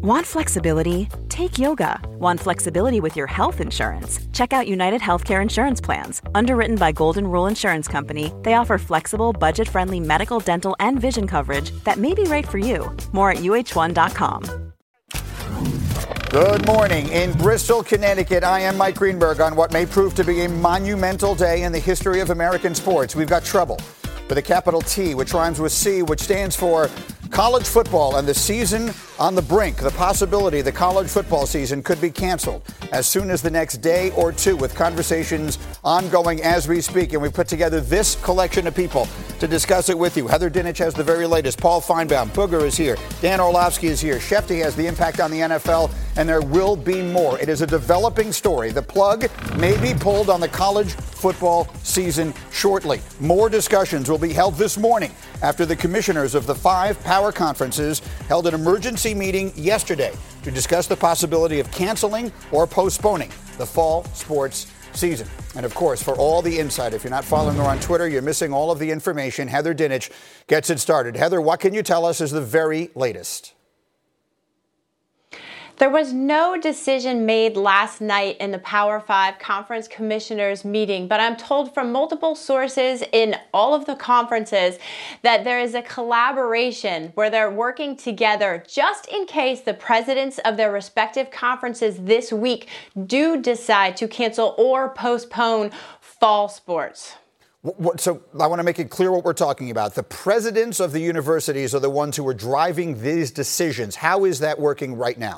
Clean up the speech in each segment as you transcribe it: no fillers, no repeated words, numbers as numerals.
Want flexibility? Take yoga. Want flexibility with your health insurance? Check out United Healthcare Insurance Plans. Underwritten by Golden Rule Insurance Company, they offer flexible, budget-friendly medical, dental, and vision coverage that may be right for you. More at uh1.com. Good morning. In Bristol, Connecticut, I am Mike Greenberg on what may prove to be a monumental day in the history of American sports. We've got trouble with a capital T, which rhymes with C, which stands for college football and the season on the brink. The possibility the college football season could be canceled as soon as the next day or two, with conversations ongoing as we speak. And we've put together this collection of people to discuss it with you. Heather Dinich has the very latest. Paul Feinbaum, Booger is here. Dan Orlovsky is here. Shefty has the impact on the NFL, and there will be more. It is a developing story. The plug may be pulled on the college football season shortly. More discussions will be held this morning after the commissioners of the 5 power conferences held an emergency meeting yesterday to discuss the possibility of canceling or postponing the fall sports season. And of course, for all the insight, if you're not following her on Twitter, you're missing all of the information. Heather Dinich gets it started. Heather, what can you tell us is the very latest? There was no decision made last night in the Power 5 Conference Commissioners meeting, but I'm told from multiple sources in all of the conferences that there is a collaboration where they're working together just in case the presidents of their respective conferences this week do decide to cancel or postpone fall sports. So I want to make it clear what we're talking about. The presidents of the universities are the ones who are driving these decisions. How is that working right now?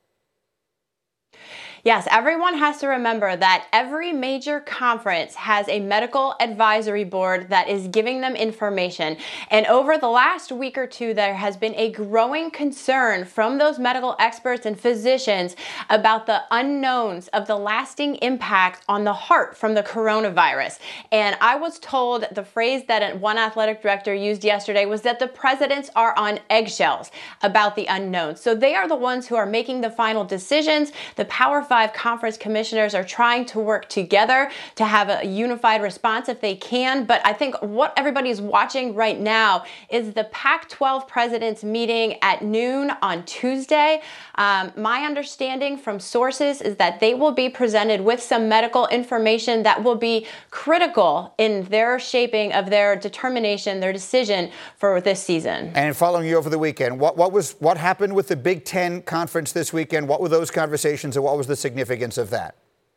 Yes, everyone has to remember that every major conference has a medical advisory board that is giving them information. And over the last week or two, there has been a growing concern from those medical experts and physicians about the unknowns of the lasting impact on the heart from the coronavirus. And I was told the phrase that one athletic director used yesterday was that the presidents are on eggshells about the unknowns. So they are the ones who are making the final decisions. The Power 5 conference commissioners are trying to work together to have a unified response if they can. But I think what everybody's watching right now is the Pac-12 presidents meeting at noon on Tuesday. My understanding from sources is that they will be presented with some medical information that will be critical in their shaping of their determination, their decision for this season. And following you over the weekend, what happened with the Big Ten conference this weekend? What were those conversations and what was the significance of that?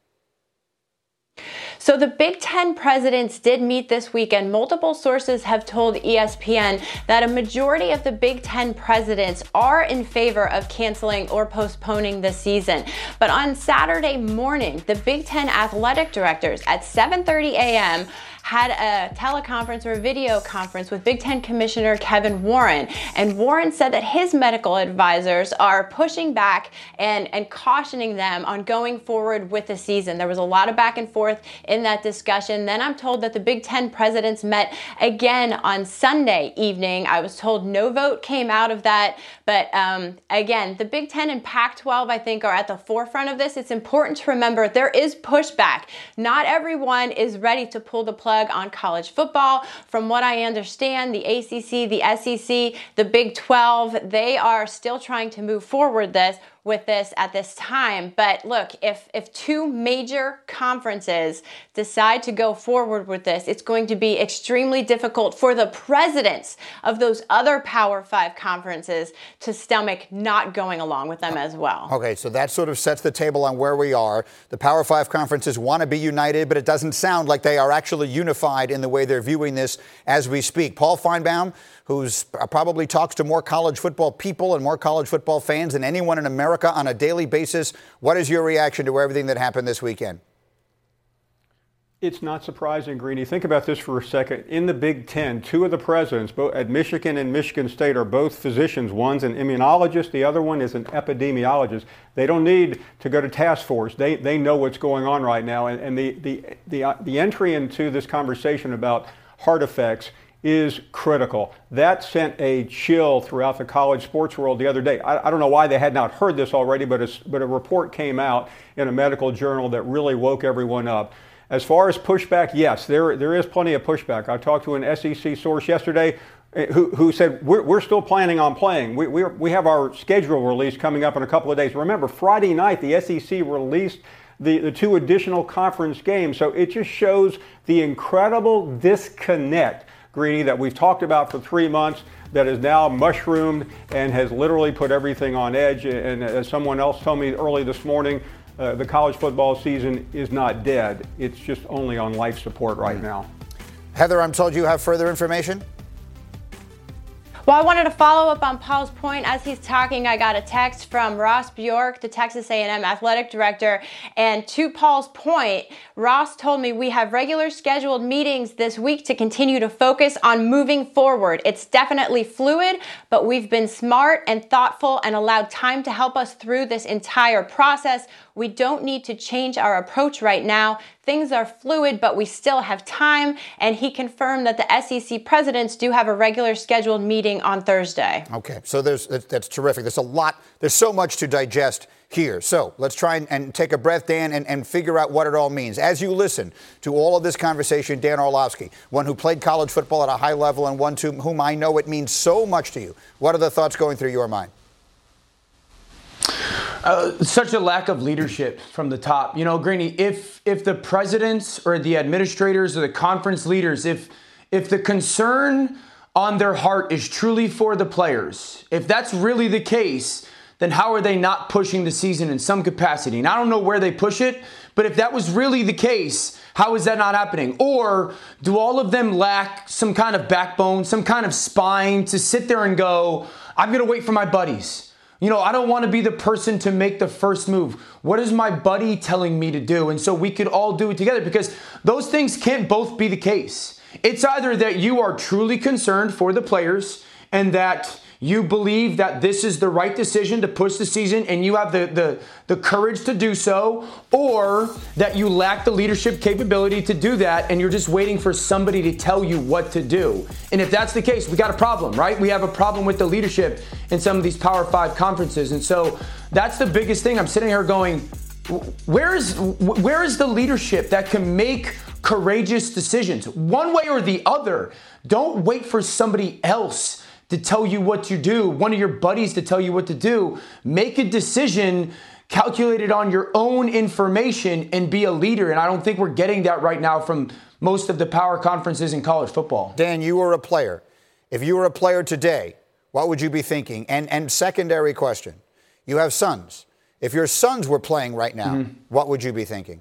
So the Big Ten presidents did meet this week, and multiple sources have told ESPN that a majority of the Big Ten presidents are in favor of canceling or postponing the season. But on Saturday morning, the Big Ten athletic directors at 7:30 a.m. had a teleconference or a video conference with Big Ten Commissioner Kevin Warren. And Warren said that his medical advisors are pushing back and cautioning them on going forward with the season. There was a lot of back and forth in that discussion. Then I'm told that the Big Ten presidents met again on Sunday evening. I was told no vote came out of that. But again, the Big Ten and Pac-12, I think, are at the forefront of this. It's important to remember there is pushback. Not everyone is ready to pull the plug on college football. From what I understand, the ACC, the SEC, the Big 12, they are still trying to move forward with this at this time. But look, if 2 major conferences decide to go forward with this, it's going to be extremely difficult for the presidents of those other Power 5 conferences to stomach not going along with them as well. Okay, so that sort of sets the table on where we are. The Power 5 conferences want to be united, but it doesn't sound like they are actually unified in the way they're viewing this as we speak. Paul Feinbaum, who's probably talks to more college football people and more college football fans than anyone in America on a daily basis. What is your reaction to everything that happened this weekend? It's not surprising, Greeny. Think about this for a second. In the Big Ten, 2 of the presidents, both at Michigan and Michigan State, are both physicians. One's an immunologist, the other one is an epidemiologist. They don't need to go to task force. They know what's going on right now. And the entry into this conversation about heart effects is critical. That sent a chill throughout the college sports world the other day. I don't know why they had not heard this already, but a report came out in a medical journal that really woke everyone up. As far as pushback, yes, there is plenty of pushback. I talked to an SEC source yesterday. who said, we're still planning on playing. We have our schedule release coming up in a couple of days. Remember, Friday night, the SEC released the 2 additional conference games. So it just shows the incredible disconnect, Greeny, that we've talked about for 3 months, that is now mushroomed and has literally put everything on edge. And as someone else told me early this morning, the college football season is not dead. It's just only on life support right now. Heather, I'm told you have further information? Well, I wanted to follow up on Paul's point. As he's talking, I got a text from Ross Bjork, the Texas A&M athletic director. And to Paul's point, Ross told me we have regular scheduled meetings this week to continue to focus on moving forward. It's definitely fluid, but we've been smart and thoughtful and allowed time to help us through this entire process. We don't need to change our approach right now. Things are fluid, but we still have time. And he confirmed that the SEC presidents do have a regular scheduled meeting on Thursday. Okay, so that's terrific. There's so much to digest here. So let's try and take a breath, Dan, and figure out what it all means. As you listen to all of this conversation, Dan Orlovsky, one who played college football at a high level and one to whom I know it means so much to you. What are the thoughts going through your mind? Such a lack of leadership from the top. You know, Greeny, if the presidents or the administrators or the conference leaders, if the concern on their heart is truly for the players, if that's really the case, then how are they not pushing the season in some capacity? And I don't know where they push it, but if that was really the case, how is that not happening? Or do all of them lack some kind of backbone, some kind of spine to sit there and go, I'm going to wait for my buddies? You know, I don't want to be the person to make the first move. What is my buddy telling me to do? And so we could all do it together, because those things can't both be the case. It's either that you are truly concerned for the players and that you believe that this is the right decision to push the season and you have the courage to do so, or that you lack the leadership capability to do that and you're just waiting for somebody to tell you what to do. And if that's the case, we got a problem, right? We have a problem with the leadership in some of these Power 5 conferences. And so that's the biggest thing. I'm sitting here going, where is the leadership that can make courageous decisions one way or the other? Don't wait for somebody else to tell you what to do, one of your buddies to tell you what to do. Make a decision calculated on your own information and be a leader. And I don't think we're getting that right now from most of the power conferences in college football. Dan, you were a player. If you were a player today, what would you be thinking? And secondary question, you have sons. If your sons were playing right now, what would you be thinking?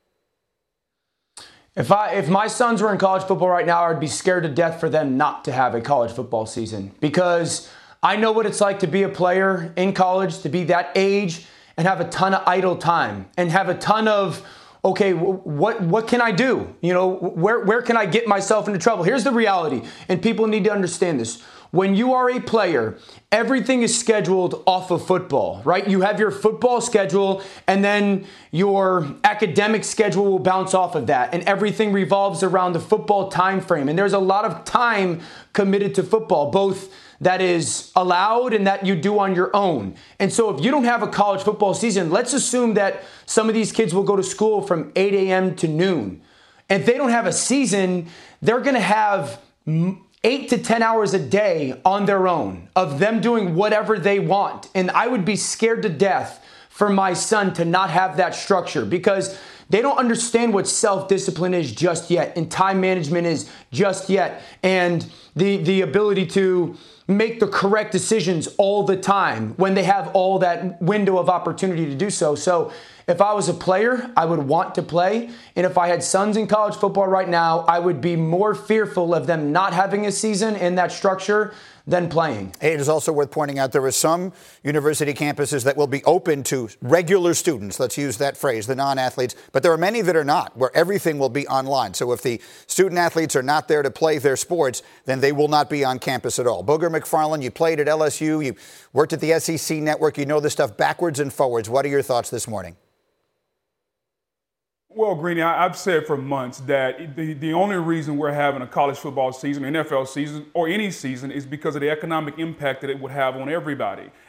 If my sons were in college football right now, I'd be scared to death for them not to have a college football season, because I know what it's like to be a player in college, to be that age and have a ton of idle time and have a ton of, okay, what can I do? You know, where can I get myself into trouble? Here's the reality, and people need to understand this. When you are a player, everything is scheduled off of football, right? You have your football schedule, and then your academic schedule will bounce off of that, and everything revolves around the football time frame. And there's a lot of time committed to football, both that is allowed and that you do on your own. And so if you don't have a college football season, let's assume that some of these kids will go to school from 8 a.m. to noon. If they don't have a season, they're going to have 8 to 10 hours a day on their own of them doing whatever they want. And I would be scared to death for my son to not have that structure, because they don't understand what self-discipline is just yet, and time management is just yet, and the ability to make the correct decisions all the time when they have all that window of opportunity to do so. So if I was a player, I would want to play. And if I had sons in college football right now, I would be more fearful of them not having a season in that structure than playing. It is also worth pointing out there are some university campuses that will be open to regular students, let's use that phrase, the non-athletes, but there are many that are not, where everything will be online. So if the student athletes are not there to play their sports, then they will not be on campus at all. Booger McFarland, you played at LSU, you worked at the SEC network, you know this stuff backwards and forwards. What are your thoughts this morning? Well, Greeny, I've said for months that the only reason we're having a college football season, NFL season, or any season is because of the economic impact that it would have on everybody.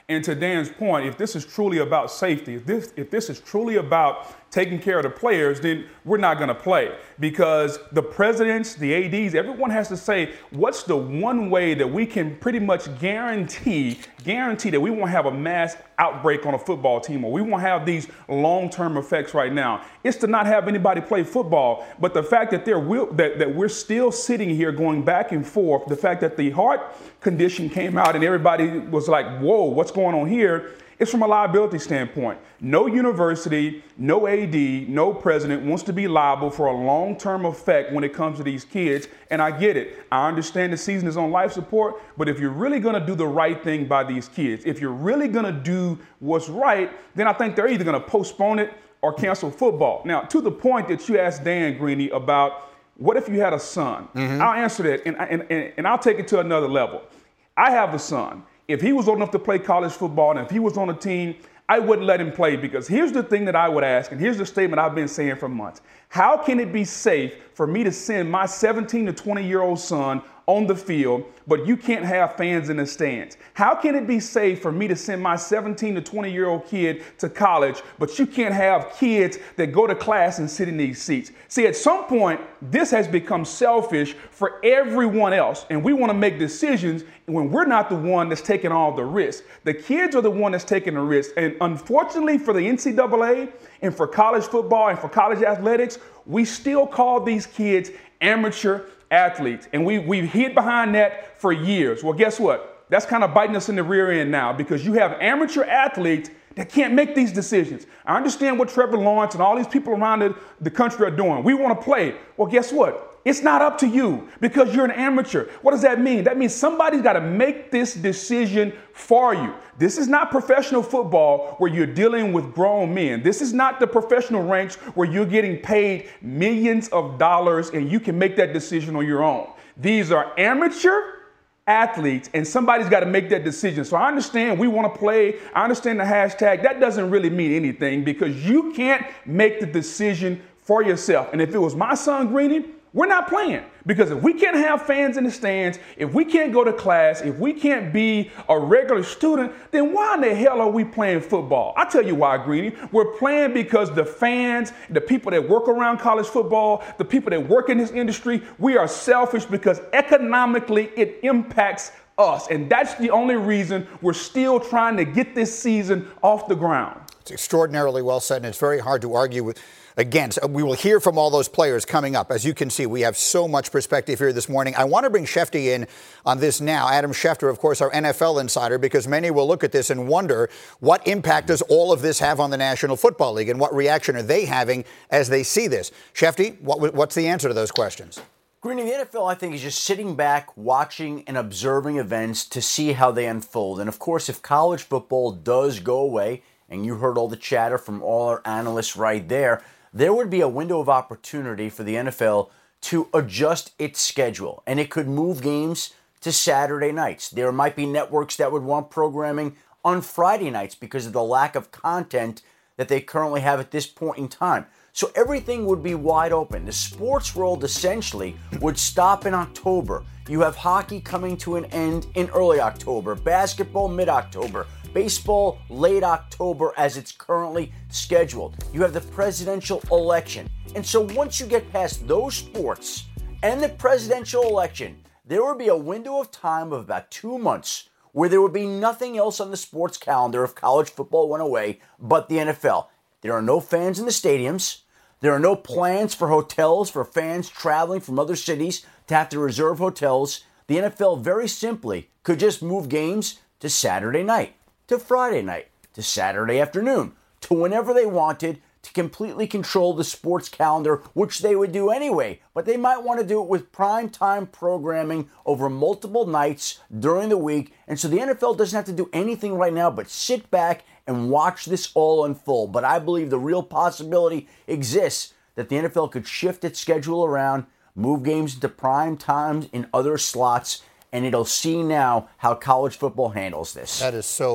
And to Dan's point, if this is truly about safety, if this is truly about taking care of the players, then we're not going to play, because the presidents, the ADs, everyone has to say, what's the one way that we can pretty much guarantee that we won't have a mass outbreak on a football team, or we won't have these long-term effects right now. It's to not have anybody play football. But the fact that that we're still sitting here going back and forth, the fact that the heart condition came out and everybody was like, whoa, what's going on here? It's from a liability standpoint. No university, no AD, no president wants to be liable for a long-term effect when it comes to these kids. And I get it. I understand the season is on life support, but if you're really going to do the right thing by these kids, if you're really going to do what's right, then I think they're either going to postpone it or cancel football. Now, to the point that you asked Dan Greeny about what if you had a son? I'll answer that, and I'll take it to another level. I have a son. If he was old enough to play college football and if he was on a team, I wouldn't let him play, because here's the thing that I would ask, and here's the statement I've been saying for months. How can it be safe for me to send my 17 to 20-year-old son on the field, but you can't have fans in the stands? How can it be safe for me to send my 17 to 20-year-old kid to college, but you can't have kids that go to class and sit in these seats? See, at some point, this has become selfish for everyone else, and we want to make decisions when we're not the one that's taking all the risk. The kids are the one that's taking the risk, and unfortunately for the NCAA and for college football and for college athletics, we still call these kids amateur athletes, and we've hid behind that for years. Well, guess what? That's kind of biting us in the rear end now, because you have amateur athletes that can't make these decisions. I understand what Trevor Lawrence and all these people around the country are doing. We want to play. Well, guess what? It's not up to you, because you're an amateur. What does that mean? That means somebody's got to make this decision for you. This is not professional football where you're dealing with grown men. This is not the professional ranks where you're getting paid millions of dollars and you can make that decision on your own. These are amateur athletes, and somebody's got to make that decision. So I understand we want to play. I understand the hashtag. That doesn't really mean anything, because you can't make the decision for yourself. And if it was my son Greeny, we're not playing, because if we can't have fans in the stands, if we can't go to class, if we can't be a regular student, then why in the hell are we playing football? I'll tell you why, Greeny. We're playing because the fans, the people that work around college football, the people that work in this industry, we are selfish because economically it impacts us. And that's the only reason we're still trying to get this season off the ground. It's extraordinarily well said, and it's very hard to argue with. Again, we will hear from all those players coming up. As you can see, we have so much perspective here this morning. I want to bring Shefty in on this now. Adam Schefter, of course, our NFL insider, because many will look at this and wonder, what impact does all of this have on the National Football League, and what reaction are they having as they see this? Shefty, what's the answer to those questions? Greeny, the NFL, I think, is just sitting back, watching and observing events to see how they unfold. And, of course, if college football does go away, and you heard all the chatter from all our analysts right there would be a window of opportunity for the NFL to adjust its schedule. And it could move games to Saturday nights. There might be networks that would want programming on Friday nights because of the lack of content that they currently have at this point in time. So everything would be wide open. The sports world essentially would stop in October. You have hockey coming to an end in early October, basketball mid-October, baseball late October as it's currently scheduled. You have the presidential election. And so once you get past those sports and the presidential election, there would be a window of time of about 2 months where there would be nothing else on the sports calendar if college football went away but the NFL. There are no fans in the stadiums. There are no plans for hotels for fans traveling from other cities to have to reserve hotels. The NFL very simply could just move games to Saturday night, to Friday night, to Saturday afternoon, to whenever they wanted, to completely control the sports calendar, which they would do anyway. But they might want to do it with prime time programming over multiple nights during the week. And so the NFL doesn't have to do anything right now but sit back and watch this all unfold. But I believe the real possibility exists that the NFL could shift its schedule around, move games into prime times in other slots, and it'll see now how college football handles this. That is so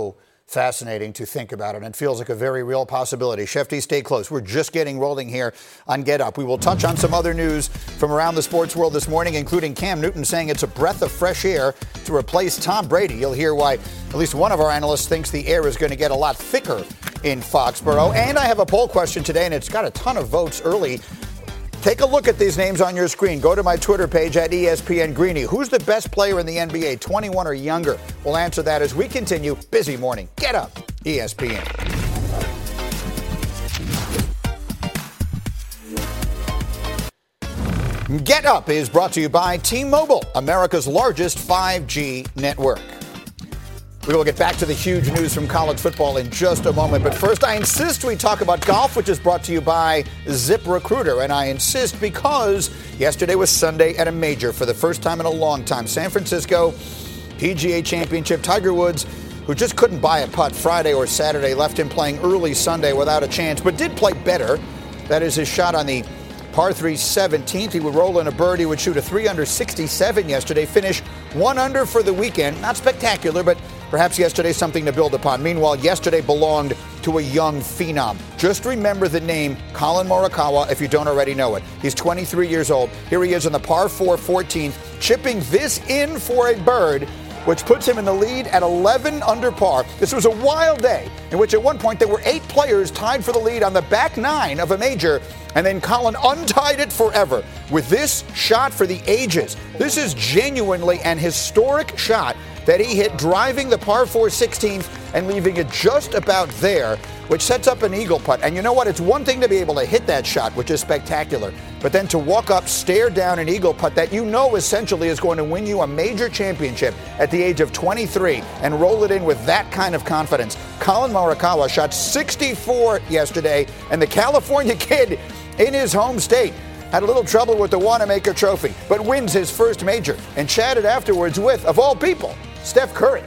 fascinating to think about, and it feels like a very real possibility. Shefty, stay close. We're just getting rolling here on Get Up. We will touch on some other news from around the sports world this morning, including Cam Newton saying it's a breath of fresh air to replace Tom Brady. You'll hear why at least one of our analysts thinks the air is going to get a lot thicker in Foxborough. And I have a poll question today, and it's got a ton of votes early. Take a look at these names on your screen. Go to my Twitter page at ESPN Greeny. Who's the best player in the NBA, 21 or younger? We'll answer that as we continue. Busy morning. Get Up, ESPN. Get Up is brought to you by T-Mobile, America's largest 5G network. We will get back to the huge news from college football in just a moment. But first, I insist we talk about golf, which is brought to you by ZipRecruiter. And I insist because yesterday was Sunday at a major for the first time in a long time. San Francisco PGA Championship. Tiger Woods, who just couldn't buy a putt Friday or Saturday, left him playing early Sunday without a chance, but did play better. That is his shot on the par 3 17th. He would roll in a birdie, would shoot a 3 under 67 yesterday, finish 1 under for the weekend. Not spectacular, but perhaps yesterday something to build upon. Meanwhile, yesterday belonged to a young phenom. Just remember the name Collin Morikawa if you don't already know it. He's 23 years old. Here he is on the par 4 14th, chipping this in for a bird, which puts him in the lead at 11 under par. This was a wild day in which at one point there were 8 players tied for the lead on the back 9 of a major, and then Collin untied it forever with this shot for the ages. This is genuinely an historic shot that he hit driving the par 4 16th and leaving it just about there, which sets up an eagle putt. And you know what? It's one thing to be able to hit that shot, which is spectacular, but then to walk up, stare down an eagle putt that you know essentially is going to win you a major championship at the age of 23 and roll it in with that kind of confidence. Collin Morikawa shot 64 yesterday, and the California kid in his home state had a little trouble with the Wanamaker Trophy, but wins his first major and chatted afterwards with, of all people, Steph Curry.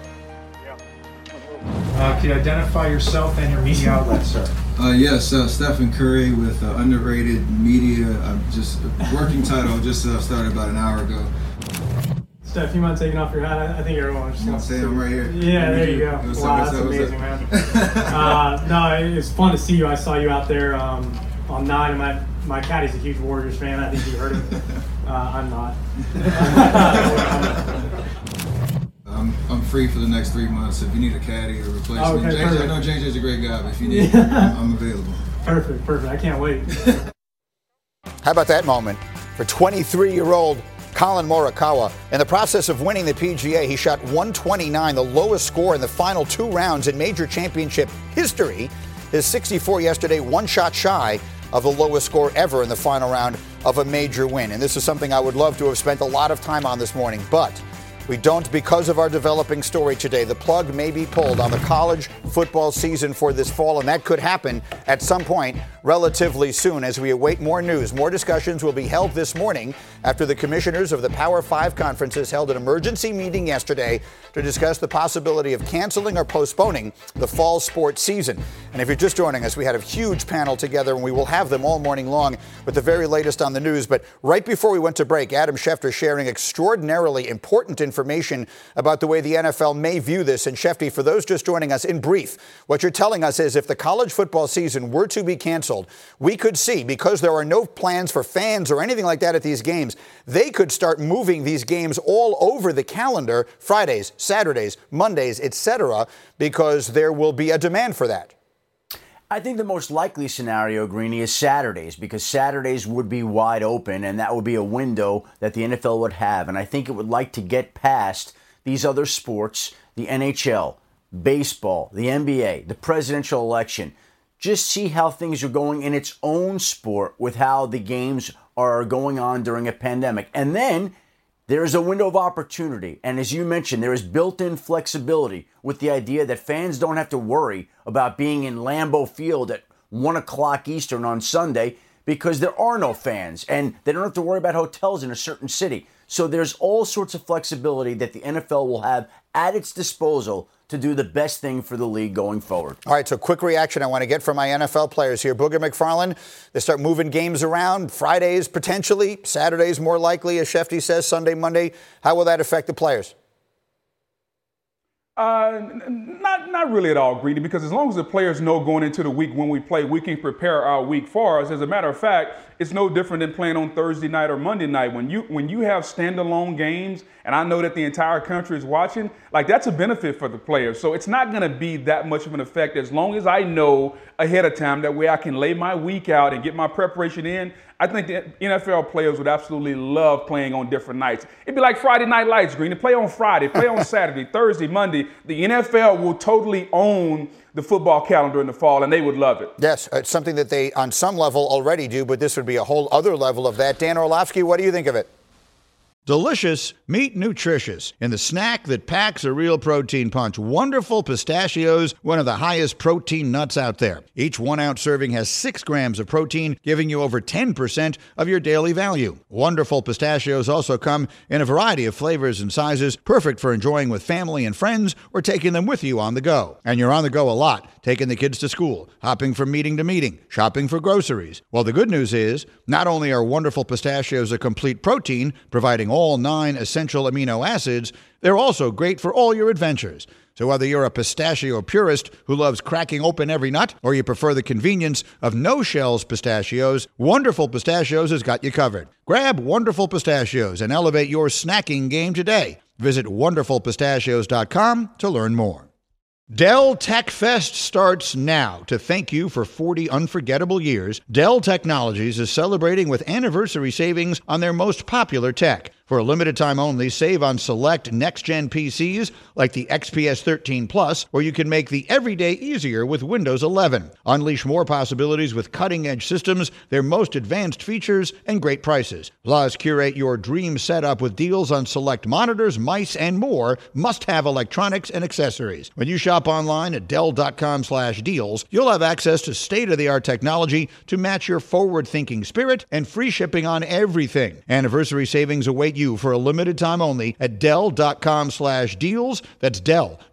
Can you identify yourself and your media outlet, sir? Yes, Stephen Curry with Underrated Media. Just working title. Just started about an hour ago. Steph, you mind taking off your hat? I think everyone just wants to see. I'm right here. Yeah, there you go. Wow, that's amazing, man. No, it's fun to see you. I saw you out there on 9, and my caddy's a huge Warriors fan. I think you heard him. I'm not. I'm free for the next 3 months. If you need a caddy or replacement, okay, I know JJ's a great guy, but if you need, I'm available. Perfect. I can't wait. How about that moment for 23-year-old Collin Morikawa? In the process of winning the PGA, he shot 129, the lowest score in the final 2 rounds in major championship history. His 64 yesterday, 1 shot shy of the lowest score ever in the final round of a major win. And this is something I would love to have spent a lot of time on this morning, but we don't because of our developing story today. The plug may be pulled on the college football season for this fall, and that could happen at some point relatively soon as we await more news. More discussions will be held this morning after the commissioners of the Power 5 conferences held an emergency meeting yesterday to discuss the possibility of canceling or postponing the fall sports season. And if you're just joining us, we had a huge panel together, and we will have them all morning long with the very latest on the news. But right before we went to break, Adam Schefter sharing extraordinarily important information about the way the NFL may view this. And Shefty, for those just joining us, in brief, what you're telling us is if the college football season were to be canceled, we could see, because there are no plans for fans or anything like that at these games, they could start moving these games all over the calendar, Fridays, Saturdays, Mondays, etc., because there will be a demand for that. I think the most likely scenario, Greeny, is Saturdays, because Saturdays would be wide open, and that would be a window that the NFL would have. And I think it would like to get past these other sports, the NHL, baseball, the NBA, the presidential election. Just see how things are going in its own sport with how the games are going on during a pandemic. And then there is a window of opportunity. And as you mentioned, there is built-in flexibility with the idea that fans don't have to worry about being in Lambeau Field at 1 o'clock Eastern on Sunday because there are no fans and they don't have to worry about hotels in a certain city. So there's all sorts of flexibility that the NFL will have at its disposal to do the best thing for the league going forward. All right, so quick reaction I want to get from my NFL players here. Booger McFarland, they start moving games around, Fridays potentially, Saturdays more likely, as Shefty says, Sunday, Monday. How will that affect the players? Not really at all, Greedy, because as long as the players know going into the week when we play, we can prepare our week for us. As a matter of fact, it's no different than playing on Thursday night or Monday night. When you have standalone games, and I know that the entire country is watching, like that's a benefit for the players. So it's not going to be that much of an effect as long as I know ahead of time. That way I can lay my week out and get my preparation in. I think the NFL players would absolutely love playing on different nights. It'd be like Friday Night Lights, Green. They play on Friday, play on Saturday, Thursday, Monday. The NFL will totally own the football calendar in the fall, and they would love it. Yes, it's something that they, on some level, already do, but this would be a whole other level of that. Dan Orlovsky, what do you think of it? Delicious, meat nutritious, in the snack that packs a real protein punch. Wonderful Pistachios, one of the highest protein nuts out there. Each 1-ounce serving has 6 grams of protein, giving you over 10% of your daily value. Wonderful Pistachios also come in a variety of flavors and sizes, perfect for enjoying with family and friends or taking them with you on the go. And you're on the go a lot, taking the kids to school, hopping from meeting to meeting, shopping for groceries. Well, the good news is, not only are Wonderful Pistachios a complete protein, providing all 9 essential amino acids, they're also great for all your adventures. So whether you're a pistachio purist who loves cracking open every nut, or you prefer the convenience of no-shells pistachios, Wonderful Pistachios has got you covered. Grab Wonderful Pistachios and elevate your snacking game today. Visit wonderfulpistachios.com to learn more. Dell Tech Fest starts now. To thank you for 40 unforgettable years, Dell Technologies is celebrating with anniversary savings on their most popular tech. For a limited time only, save on select next-gen PCs like the XPS 13 Plus, where you can make the everyday easier with Windows 11. Unleash more possibilities with cutting-edge systems, their most advanced features, and great prices. Plus, curate your dream setup with deals on select monitors, mice, and more must-have electronics and accessories. When you shop online at Dell.com/deals, you'll have access to state-of-the-art technology to match your forward-thinking spirit and free shipping on everything. Anniversary savings await you for a limited time only at Dell.com/deals. That's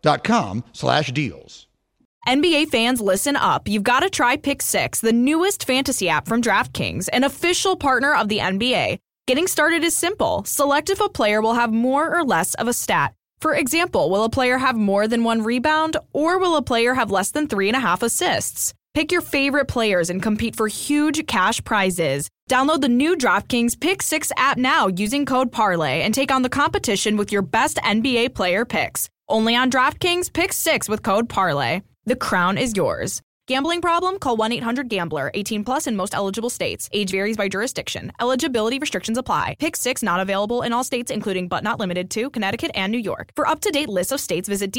Dell.com/deals. NBA fans, listen up. You've got to try Pick 6, the newest fantasy app from DraftKings, an official partner of the NBA. Getting started is simple. Select if a player will have more or less of a stat. For example, will a player have more than 1 rebound, or will a player have less than 3.5 assists? Pick your favorite players and compete for huge cash prizes. Download the new DraftKings Pick 6 app now using code PARLAY and take on the competition with your best NBA player picks. Only on DraftKings Pick 6 with code PARLAY. The crown is yours. Gambling problem? Call 1-800-GAMBLER. 18 plus in most eligible states. Age varies by jurisdiction. Eligibility restrictions apply. Pick 6 not available in all states, including but not limited to Connecticut and New York. For up-to-date lists of states, visit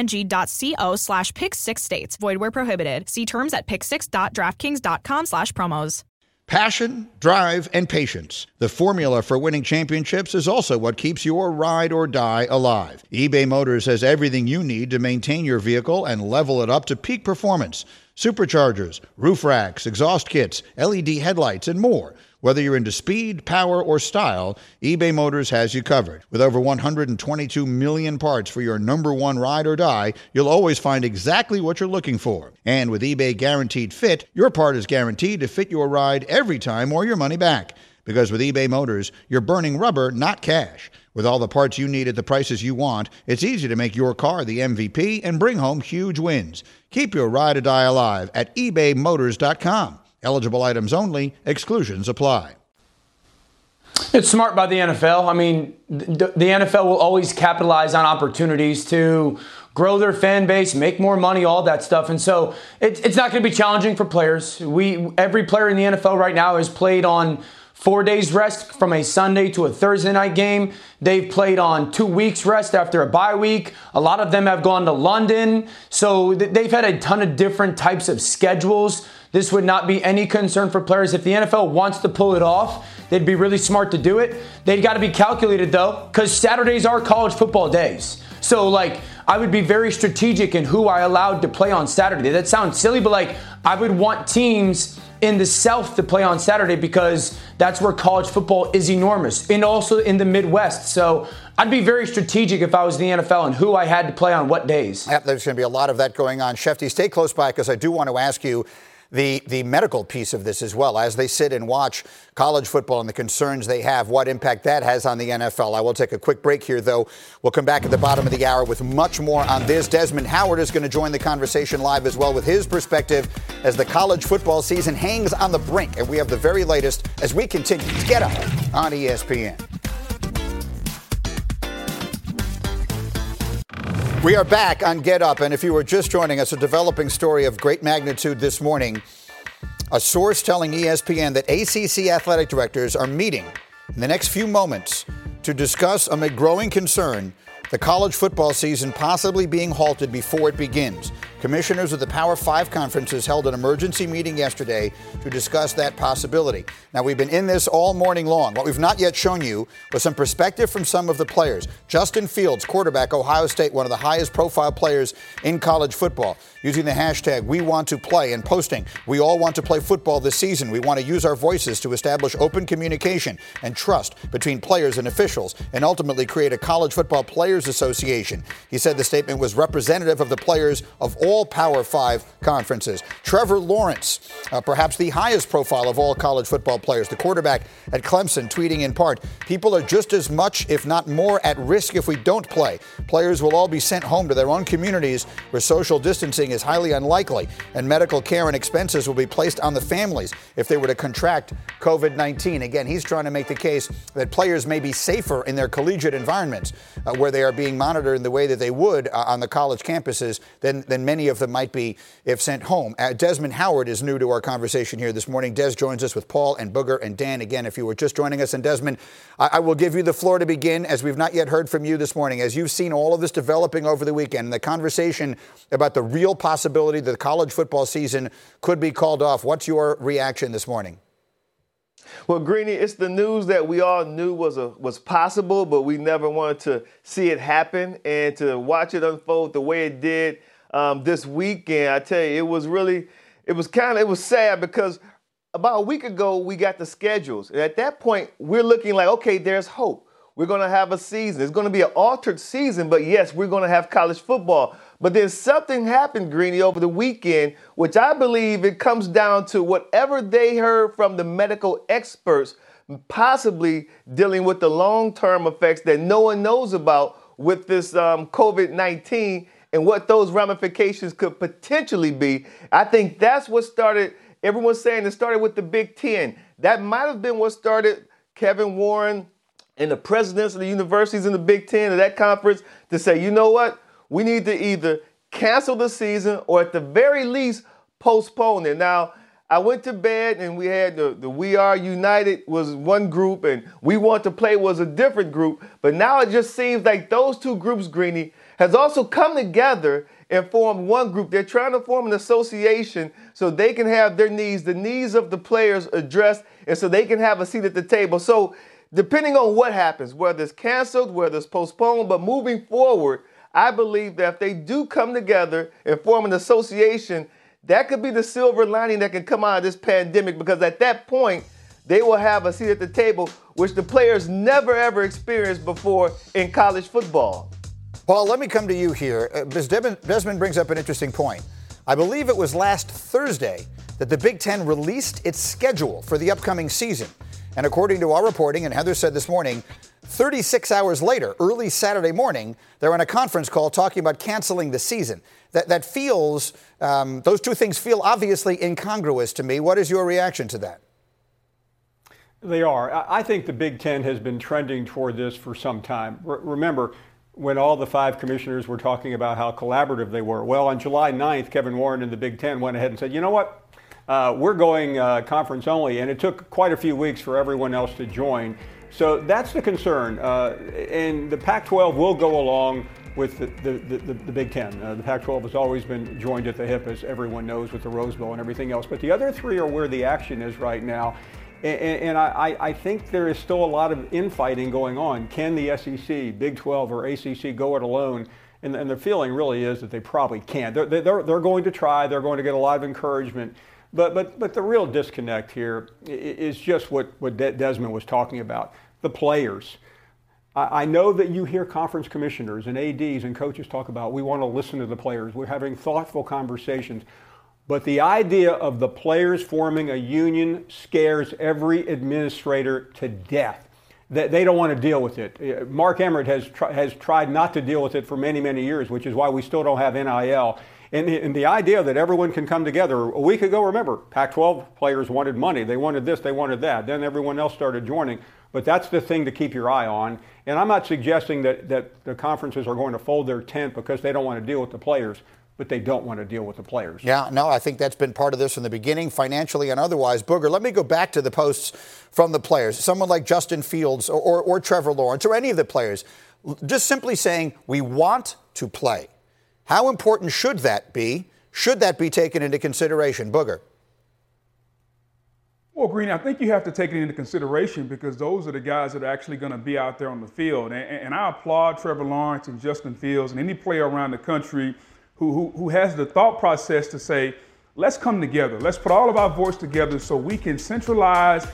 dkng.co/pick6states. Void where prohibited. See terms at pick6.draftkings.com/promos. Passion, drive, and patience. The formula for winning championships is also what keeps your ride or die alive. eBay Motors has everything you need to maintain your vehicle and level it up to peak performance. Superchargers, roof racks, exhaust kits, LED headlights, and more. Whether you're into speed, power, or style, eBay Motors has you covered. With over 122 million parts for your number one ride or die, you'll always find exactly what you're looking for. And with eBay Guaranteed Fit, your part is guaranteed to fit your ride every time or your money back. Because with eBay Motors, you're burning rubber, not cash. With all the parts you need at the prices you want, it's easy to make your car the MVP and bring home huge wins. Keep your ride or die alive at ebaymotors.com. Eligible items only. Exclusions apply. It's smart by the NFL. I mean, the NFL will always capitalize on opportunities to grow their fan base, make more money, all that stuff. And so it's not going to be challenging for players. Every player in the NFL right now has played on 4 days rest from a Sunday to a Thursday night game. They've played on 2 weeks rest after a bye week. A lot of them have gone to London. So they've had a ton of different types of schedules. This would not be any concern for players. If the NFL wants to pull it off, they'd be really smart to do it. They'd got to be calculated though, because Saturdays are college football days. So I would be very strategic in who I allowed to play on Saturday. That sounds silly, but I would want teams in the South to play on Saturday because that's where college football is enormous, and also in the Midwest. So I'd be very strategic if I was the NFL and who I had to play on what days. Yep, there's going to be a lot of that going on. Shefty, stay close by because I do want to ask you, the medical piece of this as well, as they sit and watch college football and the concerns they have, what impact that has on the NFL. I will take a quick break here, though. We'll come back at the bottom of the hour with much more on this. Desmond Howard is going to join the conversation live as well with his perspective as the college football season hangs on the brink. And we have the very latest as we continue to Get Up on ESPN. We are back on Get Up, and if you were just joining us, a developing story of great magnitude this morning. A source telling ESPN that ACC athletic directors are meeting in the next few moments to discuss, amid growing concern, the college football season possibly being halted before it begins. Commissioners of the Power 5 conferences held an emergency meeting yesterday to discuss that possibility. Now, we've been in this all morning long. What we've not yet shown you was some perspective from some of the players. Justin Fields, quarterback, Ohio State, one of the highest profile players in college football, using the hashtag #WeWantToPlay and posting, "We all want to play football this season. We want to use our voices to establish open communication and trust between players and officials and ultimately create a college football players association." He said the statement was representative of the players of all Power 5 conferences. Trevor Lawrence, perhaps the highest profile of all college football players, the quarterback at Clemson, tweeting in part, "People are just as much, if not more, at risk if we don't play. Players will all be sent home to their own communities where social distancing is highly unlikely, and medical care and expenses will be placed on the families if they were to contract COVID-19. Again, he's trying to make the case that players may be safer in their collegiate environments where they are being monitored in the way that they would on the college campuses than many of them might be if sent home. Desmond Howard is new to our conversation here this morning. Des joins us with Paul and Booger and Dan. Again, if you were just joining us, and Desmond, I will give you the floor to begin, as we've not yet heard from you this morning. As you've seen all of this developing over the weekend, the conversation about the real possibility that the college football season could be called off, what's your reaction this morning? Well, Greeny, it's the news that we all knew was possible, but we never wanted to see it happen, and to watch it unfold the way it did this weekend. I tell you, it was sad, because about a week ago we got the schedules, and at that point we're looking like, okay, there's hope. We're going to have a season. It's going to be an altered season, but yes, we're going to have college football. But then something happened, Greeny, over the weekend, which I believe it comes down to whatever they heard from the medical experts, possibly dealing with the long-term effects that no one knows about with this COVID-19 and what those ramifications could potentially be. I think that's what started, everyone's saying it started with the Big Ten. That might have been what started Kevin Warren and the presidents of the universities in the Big Ten of that conference to say, you know what? We need to either cancel the season or at the very least postpone it. Now, I went to bed and we had the We Are United was one group and We Want to Play was a different group. But now it just seems like those two groups, Greeny, has also come together and formed one group. They're trying to form an association so they can have their needs, the needs of the players addressed, and so they can have a seat at the table. So depending on what happens, whether it's canceled, whether it's postponed, but moving forward, I believe that if they do come together and form an association, that could be the silver lining that can come out of this pandemic, because at that point, they will have a seat at the table, which the players never, ever experienced before in college football. Paul, let me come to you here. Desmond brings up an interesting point. I believe it was last Thursday that the Big Ten released its schedule for the upcoming season. And according to our reporting, and Heather said this morning, 36 hours later, early Saturday morning, they're on a conference call talking about canceling the season. That feels, those two things feel obviously incongruous to me. What is your reaction to that? They are. I think the Big Ten has been trending toward this for some time. Remember, when all the 5 commissioners were talking about how collaborative they were. Well, on July 9th, Kevin Warren and the Big Ten went ahead and said, you know what? We're going conference only, and it took quite a few weeks for everyone else to join. So that's the concern, and the Pac-12 will go along with the Big Ten. The Pac-12 has always been joined at the hip, as everyone knows, with the Rose Bowl and everything else. But the other 3 are where the action is right now, and I think there is still a lot of infighting going on. Can the SEC, Big 12, or ACC go it alone? And the feeling really is that they probably can't. They're going to try. They're going to get a lot of encouragement. But the real disconnect here is just what Desmond was talking about, the players. I know that you hear conference commissioners and ADs and coaches talk about, we want to listen to the players. We're having thoughtful conversations. But the idea of the players forming a union scares every administrator to death. They don't want to deal with it. Mark Emmert has tried not to deal with it for many, many years, which is why we still don't have NIL. And the idea that everyone can come together. A week ago, remember, Pac-12 players wanted money. They wanted this, they wanted that. Then everyone else started joining. But that's the thing to keep your eye on. And I'm not suggesting that the conferences are going to fold their tent because they don't want to deal with the players, but they don't want to deal with the players. Yeah, no, I think that's been part of this from the beginning, financially and otherwise. Booger, let me go back to the posts from the players. Someone like Justin Fields or Trevor Lawrence or any of the players, just simply saying, we want to play. How important should that be? Should that be taken into consideration? Booger. Well, Greeny, I think you have to take it into consideration because those are the guys that are actually going to be out there on the field. And I applaud Trevor Lawrence and Justin Fields and any player around the country who has the thought process to say, let's come together. Let's put all of our voice together so we can centralize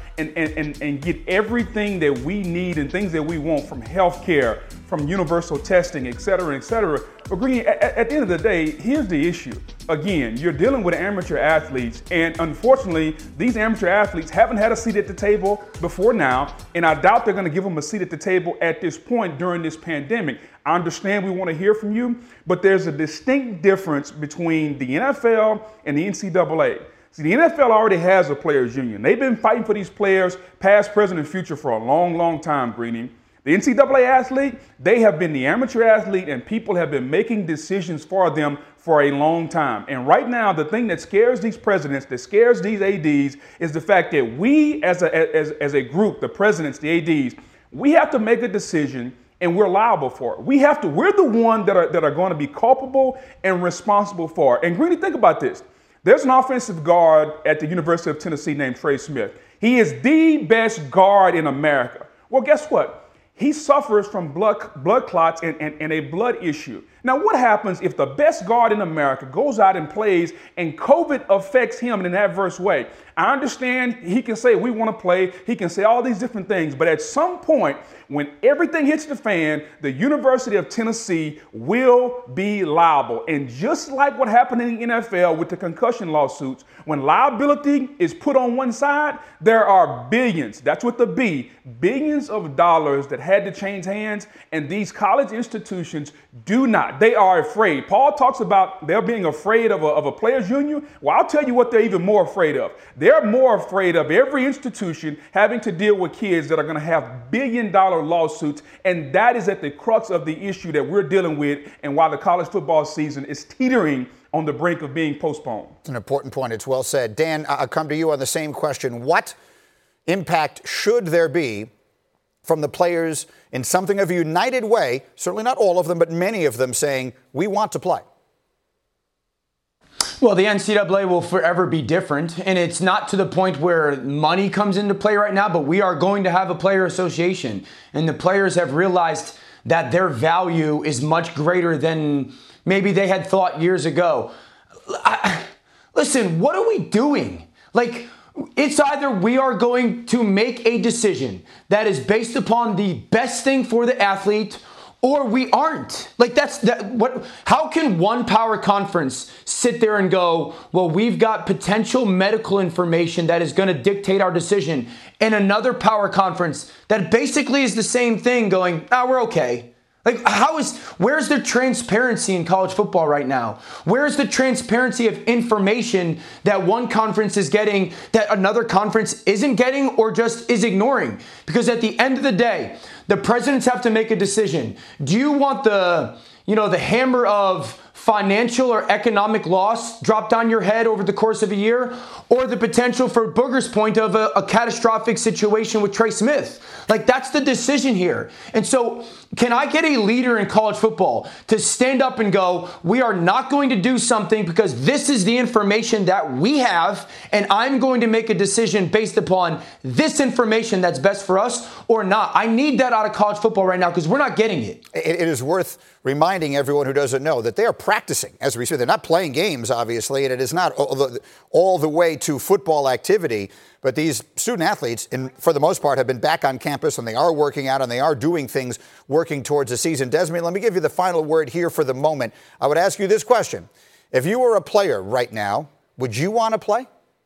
and get everything that we need and things that we want from healthcare, from universal testing, et cetera, et cetera. But Greeny, at the end of the day, here's the issue. Again, you're dealing with amateur athletes, and unfortunately, these amateur athletes haven't had a seat at the table before now, and I doubt they're going to give them a seat at the table at this point during this pandemic. I understand we want to hear from you, but there's a distinct difference between the NFL and the NCAA. See, the NFL already has a players' union. They've been fighting for these players, past, present, and future, for a long, long time, Greeny. The NCAA athlete, they have been the amateur athlete, and people have been making decisions for them for a long time. And right now, the thing that scares these presidents, that scares these ADs, is the fact that we as a group, the presidents, the ADs, we have to make a decision and we're liable for it. We're the one that are going to be culpable and responsible for it. And Greeny, think about this. There's an offensive guard at the University of Tennessee named Trey Smith. He is the best guard in America. Well, guess what? He suffers from blood clots and a blood issue. Now, what happens if the best guard in America goes out and plays and COVID affects him in an adverse way? I understand he can say we want to play. He can say all these different things. But at some point, when everything hits the fan, the University of Tennessee will be liable. And just like what happened in the NFL with the concussion lawsuits, when liability is put on one side, there are billions, that's with the B, billions of dollars that had to change hands. And these college institutions do not. They are afraid. Paul talks about they're being afraid of a players' union. Well, I'll tell you what they're even more afraid of. They're more afraid of every institution having to deal with kids that are going to have billion-dollar lawsuits. And that is at the crux of the issue that we're dealing with and why the college football season is teetering on the brink of being postponed. It's an important point. It's well said. Dan, I'll come to you on the same question. What impact should there be from the players in something of a united way, certainly not all of them, but many of them saying, we want to play? Well, the NCAA will forever be different, and it's not to the point where money comes into play right now, but we are going to have a player association, and the players have realized that their value is much greater than maybe they had thought years ago. Listen, what are we doing? Like, it's either we are going to make a decision that is based upon the best thing for the athlete, or we aren't. Like, how can one power conference sit there and go, well, we've got potential medical information that is going to dictate our decision, and another power conference that basically is the same thing going, we're okay. Like, where's the transparency in college football right now? Where's the transparency of information that one conference is getting that another conference isn't getting or just is ignoring? Because at the end of the day, the presidents have to make a decision. Do you want the hammer of financial or economic loss dropped on your head over the course of a year, or the potential for Booger's point of a catastrophic situation with Trey Smith? Like, that's the decision here. And so can I get a leader in college football to stand up and go, we are not going to do something because this is the information that we have, and I'm going to make a decision based upon this information that's best for us or not? I need that out of college football right now because we're not getting it. It is worth reminding everyone who doesn't know that they are practicing, as we say. They're not playing games, obviously, and it is not all the way to football activity. But these student athletes, for the most part, have been back on campus, and they are working out, and they are doing things working towards the season. Desmond, let me give you the final word here for the moment. I would ask you this question. If you were a player right now, Would you want to play?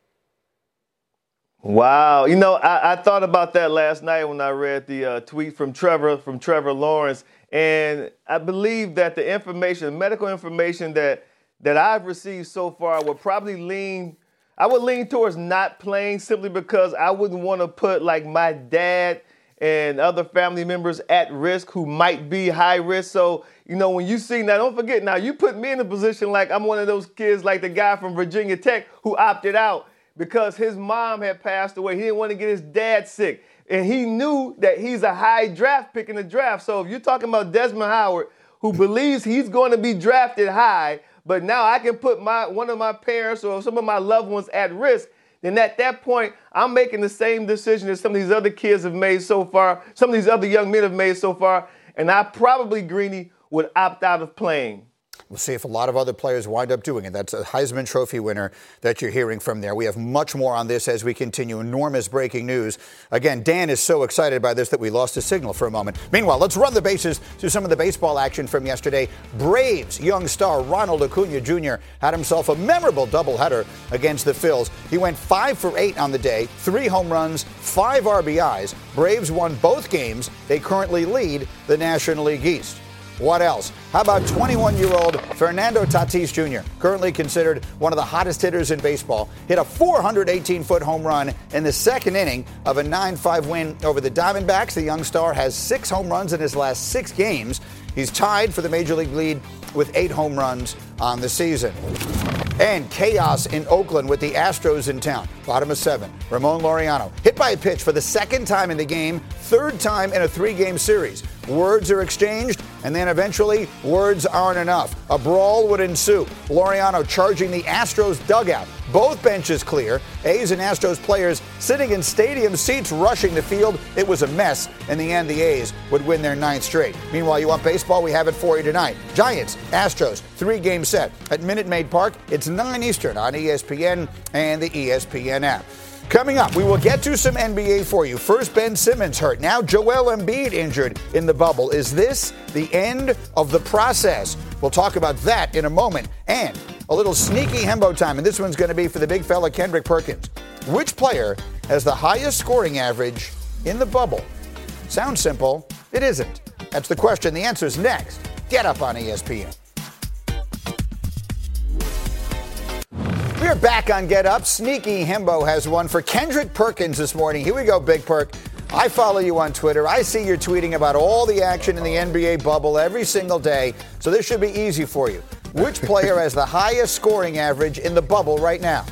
Wow. You know, I thought about that last night when I read the tweet from Trevor Lawrence. And I believe that the information, medical information that I've received so far would probably lean towards not playing, simply because I wouldn't want to put like my dad and other family members at risk who might be high risk. So, you know, when you see, now don't forget, now you put me in a position like I'm one of those kids like the guy from Virginia Tech who opted out because his mom had passed away. He didn't want to get his dad sick. And he knew that he's a high draft pick in the draft. So if you're talking about Desmond Howard, who believes he's going to be drafted high, but now I can put one of my parents or some of my loved ones at risk, then at that point, I'm making the same decision as some of these other kids have made so far, some of these other young men have made so far, and I probably, Greeny, would opt out of playing. We'll see if a lot of other players wind up doing it. That's a Heisman Trophy winner that you're hearing from there. We have much more on this as we continue. Enormous breaking news. Again, Dan is so excited by this that we lost his signal for a moment. Meanwhile, let's run the bases through some of the baseball action from yesterday. Braves young star Ronald Acuna Jr. had himself a memorable doubleheader against the Phils. He went 5 for 8 on the day, 3 home runs, 5 RBIs. Braves won both games. They currently lead the National League East. What else? How about 21-year-old Fernando Tatis Jr., currently considered one of the hottest hitters in baseball, hit a 418-foot home run in the second inning of a 9-5 win over the Diamondbacks. The young star has 6 home runs in his last 6 games. He's tied for the Major League lead with 8 home runs on the season. And chaos in Oakland with the Astros in town. Bottom of 7. Ramon Laureano hit by a pitch for the second time in the game, third time in a 3-game series. Words are exchanged, and then eventually words aren't enough. A brawl would ensue. Laureano charging the Astros dugout. Both benches clear. A's and Astros players sitting in stadium seats rushing the field. It was a mess. In the end, the A's would win their 9th straight. Meanwhile, you want baseball? We have it for you tonight. Giants, Astros, 3-game set at Minute Maid Park. It's 9 Eastern on ESPN and the ESPN app. Coming up, we will get to some NBA for you. First, Ben Simmons hurt. Now, Joel Embiid injured in the bubble. Is this the end of the process? We'll talk about that in a moment. And a little sneaky Hembo time, and this one's going to be for the big fella, Kendrick Perkins. Which player has the highest scoring average in the bubble? Sounds simple. It isn't. That's the question. The answer's next. Get up on ESPN. We're back on Get Up. Sneaky Himbo has one for Kendrick Perkins this morning. Here we go, Big Perk. I follow you on Twitter. I see you're tweeting about all the action in the NBA bubble every single day, so this should be easy for you. Which player has the highest scoring average in the bubble right now?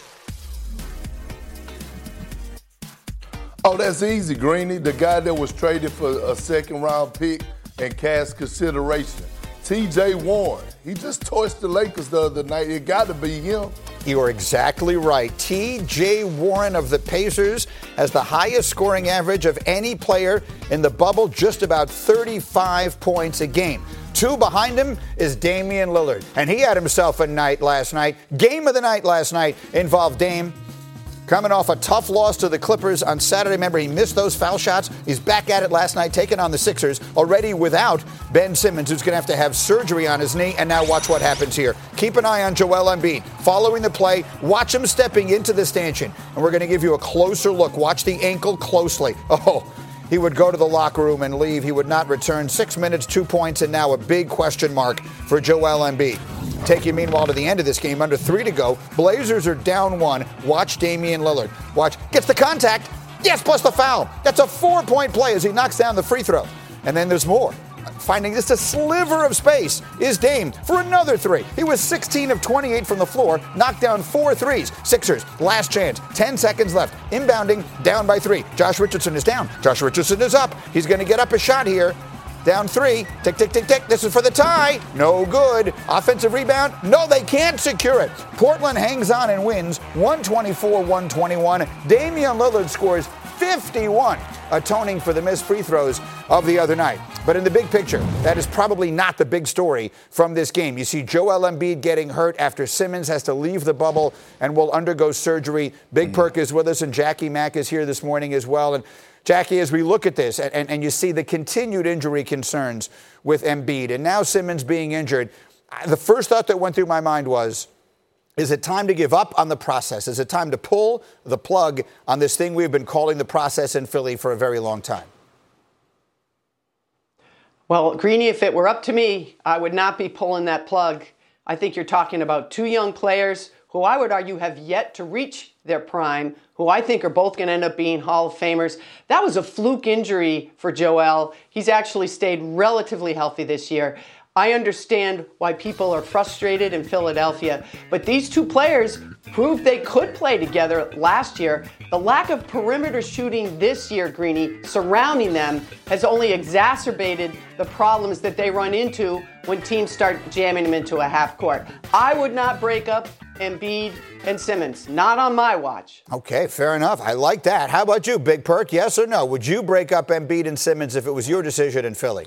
Oh, that's easy, Greeny. The guy that was traded for a second-round pick and cash consideration. T.J. Warren. He just torched the Lakers the other night. It got to be him. You're exactly right. T.J. Warren of the Pacers has the highest scoring average of any player in the bubble, just about 35 points a game. 2 behind him is Damian Lillard, and he had himself a night last night. Game of the night last night involved Dame coming off a tough loss to the Clippers on Saturday. Remember, he missed those foul shots. He's back at it last night, taking on the Sixers, already without Ben Simmons, who's going to have surgery on his knee. And now watch what happens here. Keep an eye on Joel Embiid. Following the play, watch him stepping into the stanchion. And we're going to give you a closer look. Watch the ankle closely. Oh, he would go to the locker room and leave. He would not return. 6 minutes, 2 points, and now a big question mark for Joel Embiid. Take you, meanwhile, to the end of this game. Under 3 to go. Blazers are down 1. Watch Damian Lillard. Watch. Gets the contact. Yes, plus the foul. That's a 4-point play as he knocks down the free throw. And then there's more. Finding just a sliver of space is Dame for another 3. He was 16 of 28 from the floor, knocked down 4 threes. Sixers, last chance, 10 seconds left. Inbounding, down by 3. Josh Richardson is down. Josh Richardson is up. He's going to get up a shot here. Down 3. Tick, tick, tick, tick. This is for the tie. No good. Offensive rebound. No, they can't secure it. Portland hangs on and wins 124-121. Damian Lillard scores 51, atoning for the missed free throws of the other night. But in the big picture, that is probably not the big story from this game. You see Joel Embiid getting hurt after Simmons has to leave the bubble and will undergo surgery. Big Perk is with us, and Jackie Mack is here this morning as well. And Jackie, as we look at this and you see the continued injury concerns with Embiid and now Simmons being injured, the first thought that went through my mind was, Is it time to give up on the process? Is it time to pull the plug on this thing we've been calling the process in Philly for a very long time? Well, Greeny, if it were up to me, I would not be pulling that plug. I think you're talking about two young players who I would argue have yet to reach their prime, who I think are both going to end up being Hall of Famers. That was a fluke injury for Joel. He's actually stayed relatively healthy this year. I understand why people are frustrated in Philadelphia, but these two players proved they could play together last year. The lack of perimeter shooting this year, Greeny, surrounding them has only exacerbated the problems that they run into when teams start jamming them into a half court. I would not break up Embiid and Simmons, not on my watch. Okay, fair enough. I like that. How about you, Big Perk? Yes or no? Would you break up Embiid and Simmons if it was your decision in Philly?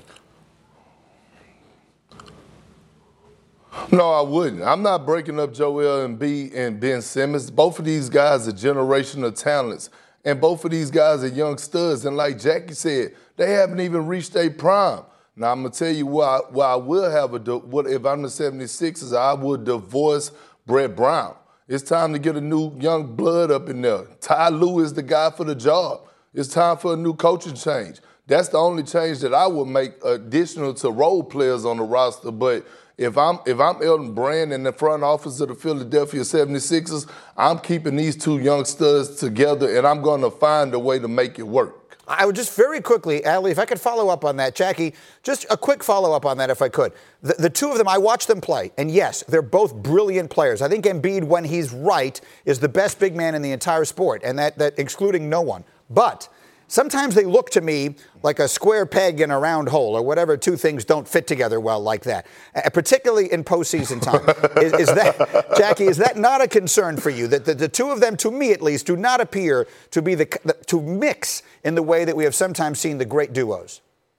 No, I wouldn't. I'm not breaking up Joel Embiid and Ben Simmons. Both of these guys are generational talents, and both of these guys are young studs. And like Jackie said, they haven't even reached their prime. Now, I'm going to tell you why I will have if I'm the 76ers, I would divorce Brett Brown. It's time to get a new young blood up in there. Ty Lue is the guy for the job. It's time for a new coaching change. That's the only change that I would make additional to role players on the roster. But if I'm Elton Brand in the front office of the Philadelphia 76ers, I'm keeping these two young studs together, and I'm going to find a way to make it work. I would just very quickly, Ali, if I could follow up on that. Jackie, just a quick follow-up on that if I could. The two of them, I watched them play, and yes, they're both brilliant players. I think Embiid, when he's right, is the best big man in the entire sport, and that excluding no one. But sometimes they look to me like a square peg in a round hole, or whatever. Two things don't fit together well like that, particularly in postseason time. Is that, Jackie, is that not a concern for you, that the two of them, to me at least, do not appear to be to mix in the way that we have sometimes seen the great duos?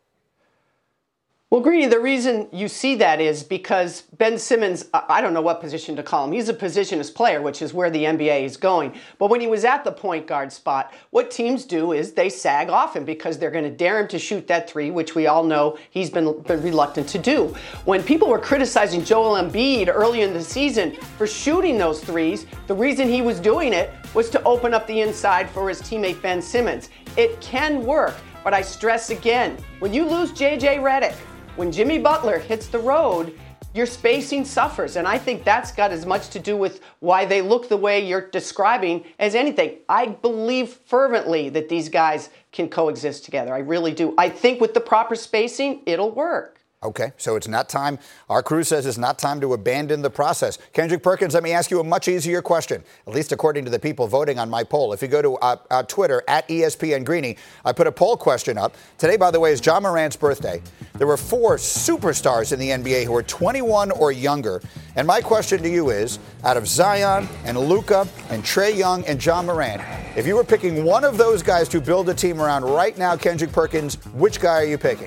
Well, Greeny, the reason you see that is because Ben Simmons, I don't know what position to call him. He's a positionless player, which is where the NBA is going. But when he was at the point guard spot, what teams do is they sag off him because they're going to dare him to shoot that three, which we all know he's been reluctant to do. When people were criticizing Joel Embiid early in the season for shooting those threes, the reason he was doing it was to open up the inside for his teammate Ben Simmons. It can work, but I stress again, when you lose J.J. Redick, when Jimmy Butler hits the road, your spacing suffers. And I think that's got as much to do with why they look the way you're describing as anything. I believe fervently that these guys can coexist together. I really do. I think with the proper spacing, it'll work. Okay, so it's not time. Our crew says it's not time to abandon the process. Kendrick Perkins, let me ask you a much easier question, at least according to the people voting on my poll. If you go to Twitter, at ESPN Greeny, I put a poll question up. Today, by the way, is John Morant's birthday. There were 4 superstars in the NBA who are 21 or younger. And my question to you is, out of Zion and Luka and Trae Young and John Morant, if you were picking one of those guys to build a team around right now, Kendrick Perkins, which guy are you picking?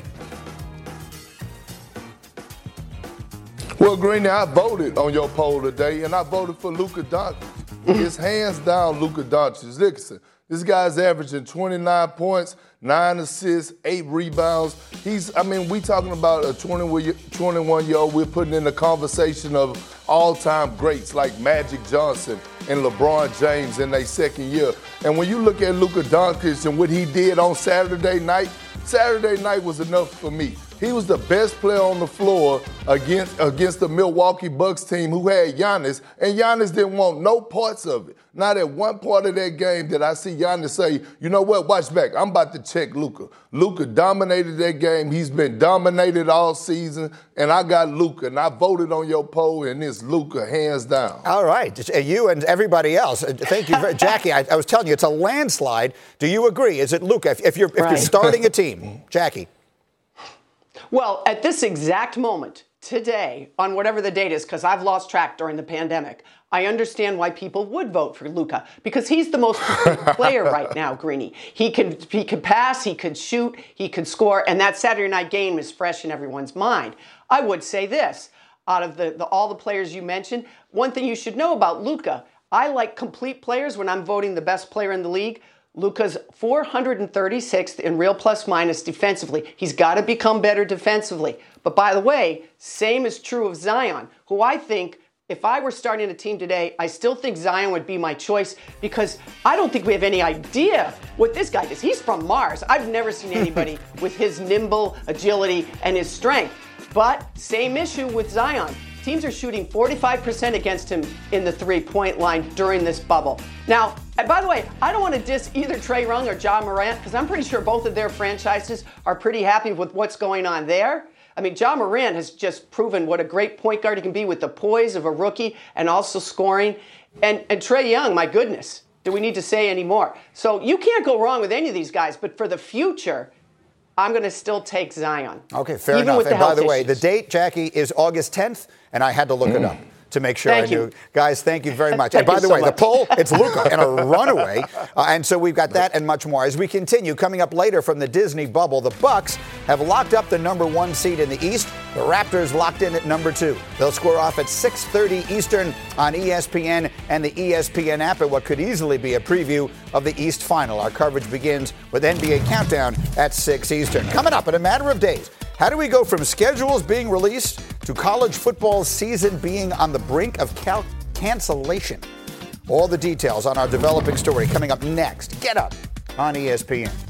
Well, Greeny, I voted on your poll today, and I voted for Luka Doncic. It's hands down Luka Doncic. Listen, this guy's averaging 29 points, 9 assists, 8 rebounds. We talking about a 21-year-old we're putting in the conversation of all-time greats like Magic Johnson and LeBron James in their second year. And when you look at Luka Doncic and what he did on Saturday night was enough for me. He was the best player on the floor against the Milwaukee Bucks team who had Giannis, and Giannis didn't want no parts of it. Not at one part of that game did I see Giannis say, you know what, watch back, I'm about to check Luka. Luka dominated that game. He's been dominated all season, and I got Luka, and I voted on your poll, and it's Luka, hands down. All right, you and everybody else. Thank you, Jackie. I was telling you, it's a landslide. Do you agree? Is it Luka? If you're starting a team, Jackie. Well, at this exact moment, today, on whatever the date is, because I've lost track during the pandemic, I understand why people would vote for Luka, because he's the most complete player right now, Greeny. He can pass, he can shoot, he can score, and that Saturday night game is fresh in everyone's mind. I would say this, out of all the players you mentioned, one thing you should know about Luka, I like complete players when I'm voting the best player in the league. Luka's 436th in real plus-minus defensively. He's got to become better defensively. But by the way, same is true of Zion, who I think if I were starting a team today, I still think Zion would be my choice because I don't think we have any idea what this guy does. He's from Mars. I've never seen anybody with his nimble agility and his strength. But same issue with Zion. Teams are shooting 45% against him in the three-point line during this bubble. Now, and by the way, I don't want to diss either Trae Young or Ja Morant because I'm pretty sure both of their franchises are pretty happy with what's going on there. I mean, Ja Morant has just proven what a great point guard he can be with the poise of a rookie and also scoring. And Trae Young, my goodness, do we need to say any more? So you can't go wrong with any of these guys, but for the future, I'm going to still take Zion. Okay, fair enough. And by the way, the date, Jackie, is August 10th, and I had to look it up to make sure I knew. Guys, thank you very much. And by the way, the poll, it's Luka in a runaway. And so we've got that and much more. As we continue, coming up later from the Disney bubble, the Bucks have locked up the number 1 seed in the East. The Raptors locked in at number 2. They'll square off at 6:30 Eastern on ESPN and the ESPN app at what could easily be a preview of the East Final. Our coverage begins with NBA Countdown at 6 Eastern. Coming up in a matter of days, how do we go from schedules being released to college football season being on the brink of cancellation? All the details on our developing story coming up next. Get up on ESPN.